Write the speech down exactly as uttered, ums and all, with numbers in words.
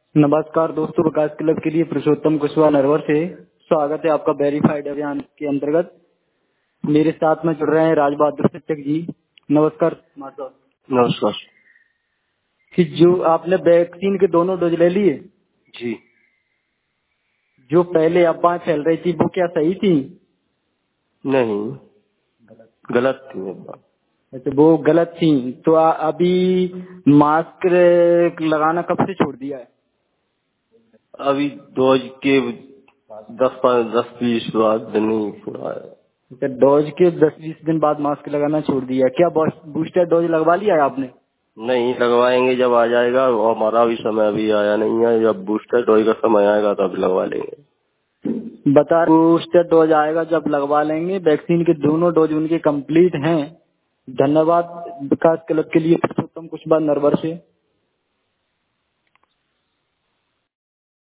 नमस्कार दोस्तों, विकास क्लब के लिए पुरुषोत्तम कुशवाहा नरवर से स्वागत है आपका वेरीफाइड अभियान के अंतर्गत। मेरे साथ में जुड़ रहे हैं राज बहादुर शिक्षक जी। नमस्कार कुमार साहब। नमस्कार कि जो आपने वैक्सीन के दोनों डोज ले लिए, जी। जो पहले अफवाहें फैल रही थी वो क्या सही थी? नहीं, गलत थी ये बात। अच्छा, वो गलत थी। तो आ, अभी मास्क लगाना कब से छोड़ दिया है? अभी डोज के दस दस बीस बाद दिन ही पूरा है। अच्छा, डोज के दस बीस दिन बाद मास्क लगाना छोड़ दिया। क्या बूस्टर डोज लगवा लिया है आपने? नहीं, लगवाएंगे जब आ जाएगा। और हमारा भी समय अभी आया नहीं है। जब बूस्टर डोज का समय आएगा तब लगवा लेंगे। बता बूस्टर डोज आएगा जब लगवा लेंगे। वैक्सीन के दोनों डोज उनके कंप्लीट हैं। धन्यवाद विकास क्लब के लिए पुरुषोत्तम कुशवाहा नरवर से।